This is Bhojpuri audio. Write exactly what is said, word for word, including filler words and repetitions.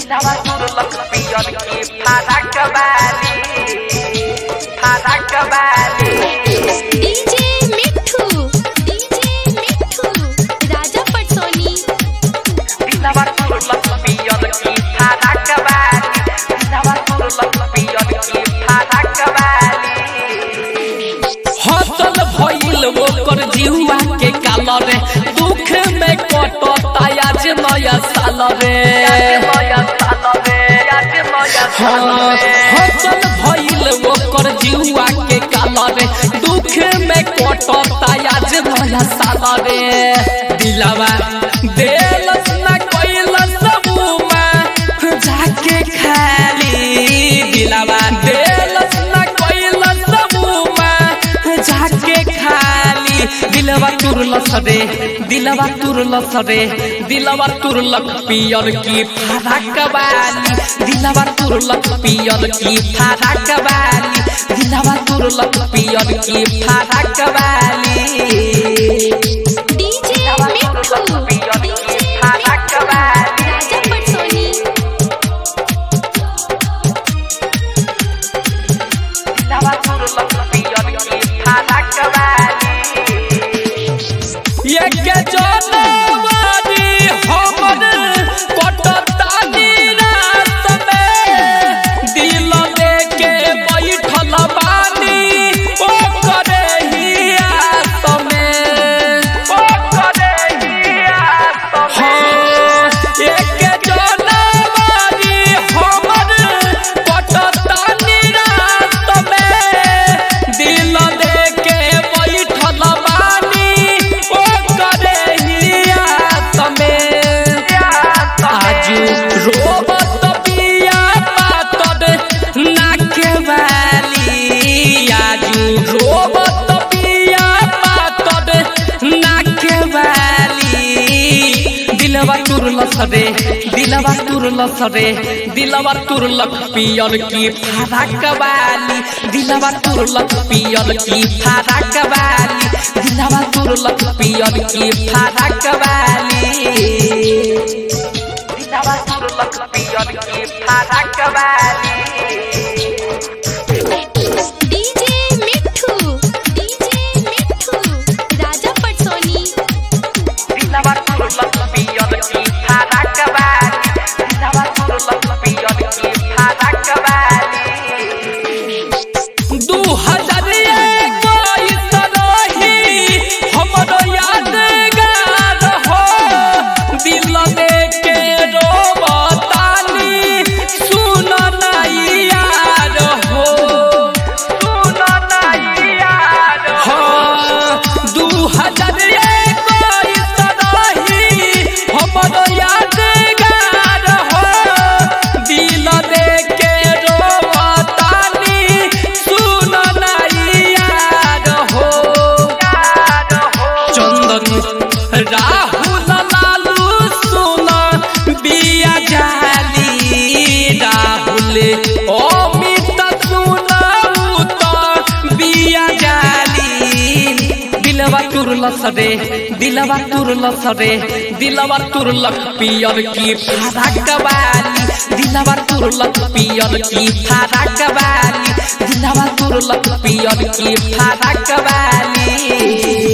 दिलवा तुरलक पियर की फरक वाली फरक वाली। डीजे मिठू डीजे मिठू राजा पटसोनी। दिलवा तुरलक पियर की फरक वाली दिलवा तुरलक पियर की फरक वाली। हसल भइल ओकर जीवा के काल रे दुख में कटता आज नया साल रे। हसल भइल ओकर जीवा के काल रे दुख में कटता आज नया साल रे। दिलवा देलस ना कइलस सबुमा जाके खाली दिलवा देलस ना कइलस सबुमा जाके खाली। दिलवा तुरलस रे दिलवा तुरलस रे दिलवा तुरलक पियर की फरक वाली दिलवा तुरलक पियर की फरक वाली दिलवा तुरलक पियर की फरक वाली। डीजे मिठू पियर की डीजे फरक वाली राजा पटसोनी। दिलवा तुरलक पियर की फरक वाली। ये के जनवारी हमर कटता निराश में दिल लेके बैठल बानी ओ करे ही आस में ओ करे ही आस हाँ ये के जनवारी हमर कटता निराश में दिल लेके बैठल बानी ओ करे ही आस में। आजू रोबत पिया पातर नाके वाली आजू रोबत पिया पातर नाके वाली। दिलवा तुरलस रे दिलवा तुरलस रे दिलवा तुरलक पियर की फरक वाली दिलवा तुरलक पियर की फरक वाली दिलवा तुरलक पियर की फरक वाली। दिलवा तुरलक पियर की फरक वाली। डीजे मिठू डीजे मिठू राजा पटसोनी। दिलवा तुरलक पियर की फरक वाली दिलवा तुरलक पियर की फरक वाली। दू हजार इक्कीस रही हमरो यादगार हो दिल देके रोबतानी सुन नाई यार हो सुन नाई यार हाँ दू हजार इक्कीस रही हमरो यादगार हो दिल देके रोबतानी सुन नाई यार हो। यार हो चंदन राहुल लालू सुना बिया जाली राहुल अमित सुनाऊ तो बिया जाली। दिलवा तुरलस रे दिलवा तुरलस रे दिलवा तुरलक पियर की फरक वाली दिलवा तुरलक पियर की फरक वाली दिलवा तुरलक पियर की फरक वाली।